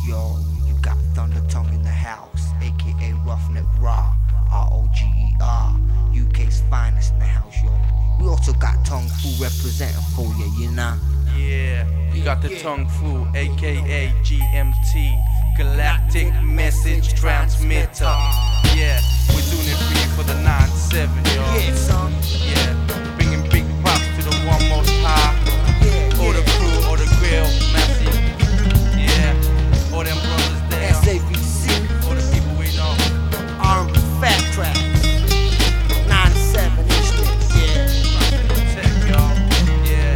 Yo, you got Thunder Tongue in the house, aka Roughneck Raw, ROGER, UK's finest in the house, yo. We also got Tongue Fu representing for you, you know? Yeah, you got the Tongue Fu, aka GMT, Galactic Message Transmitter. Yeah, we're doing it for you for the 9-7, yo. Yeah, son. Yeah, bringing big props to the one most high. Yeah, All the crew, all the grill, massive. Yeah, all them brothers there. SAVC, All the people we know. R&B Fat Tracks, 9-7 yeah. Tech, y'all. Yeah.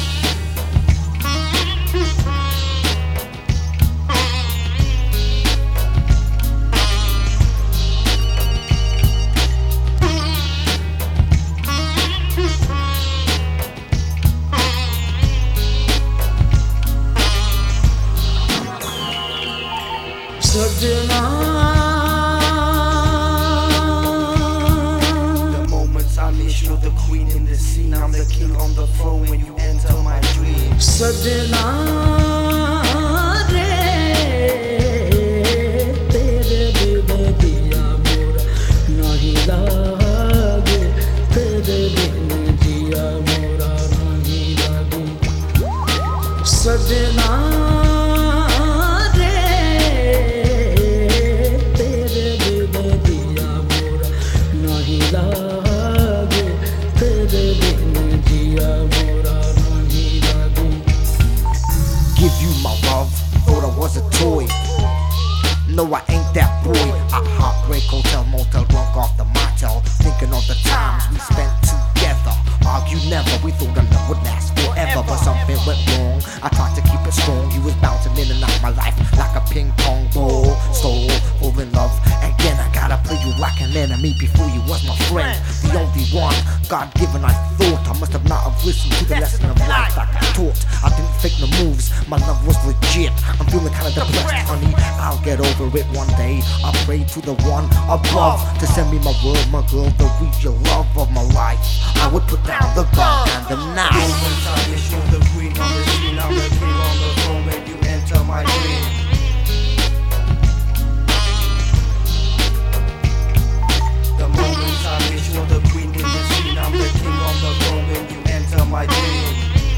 The moments I miss, you're the queen in the scene. I'm the king on the throne when you enter my dreams. Give you my love, thought I was a toy. No, I ain't that boy. I heartbreak, hotel, motel, drunk off the motel, thinking of the times we spent together. Argued never, we thought our love would last forever, but something went wrong. I tried to keep it strong, you was bouncing in and out my life like a ping pong ball. So, fall in love again, I gotta play you like an enemy before you was my friend. The only one, God given, I thought I must have not have listened to the lesson of life I got taught. I didn't fake the moves, my love was legit. I'm feeling kinda depressed, honey, I'll get over it one day. I pray to the one above to send me my world, my girl, the real love of my life. I would put down the gun and the knife. Moments I miss, you're the queen on the scene. I'm the king on the throne when you enter my dream. The moments I miss, you're the queen in the scene. I'm the king on the throne when you enter my dream.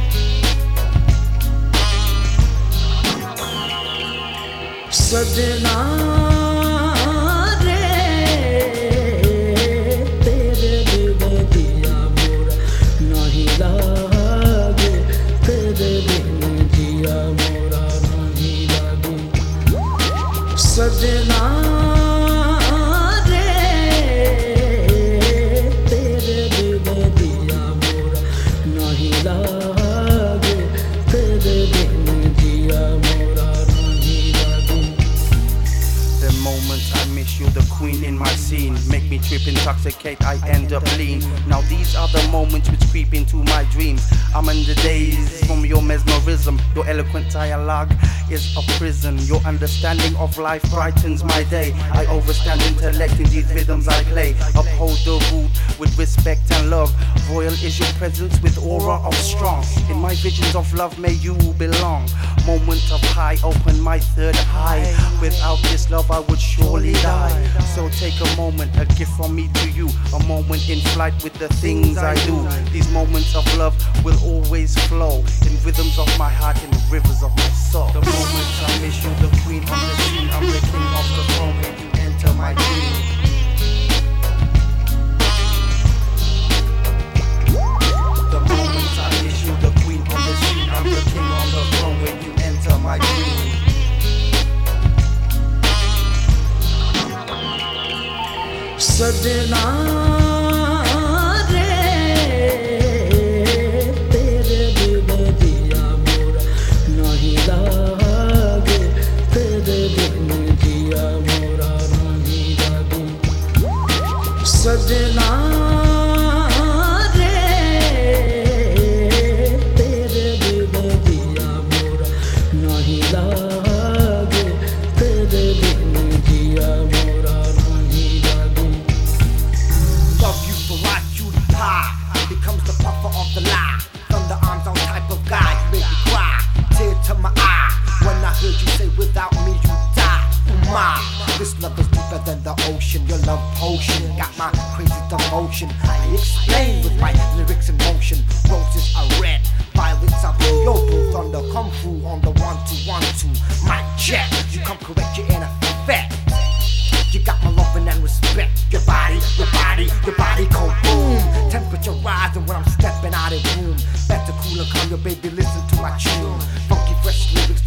The moments I miss, you're the queen in my scene. Make me trip, intoxicate, I end up lean. Now these are the moments which creep into my dreams. I'm in the days from your mesmerism. Your eloquent dialogue is a prison. Your understanding of life brightens my day. I overstand intellect in these rhythms I play. Uphold the root with respect and love. Royal is your presence with aura of strong. In my visions of love may you belong. Moment of high, open my third eye. Without this love I would surely die. So take a moment, a gift from me to you. A moment in flight with the things I do. These moments of love will always flow in rhythms of my heart and rivers of my soul. The moments I miss, you the queen on the scene. I'm the king of the throne when you enter my dream. The moments I miss, you the queen on the scene. I'm the king on the throne when you enter my dream. Thunder arms on type of guy, you make me cry, tear to my eye. When I heard you say without me you in the ocean. Your love potion got my crazy devotion. I explain with my lyrics in motion. Roses are red, violets are blue. Yo, blue thunder come through on the 1-2-1-2. Mic check, you come correct, you're in effect. You got my loving and respect. Your body cold boom. Temperature rising when I'm stepping out of room. Better cool and calm your baby, listen to my tune. Funky fresh lyrics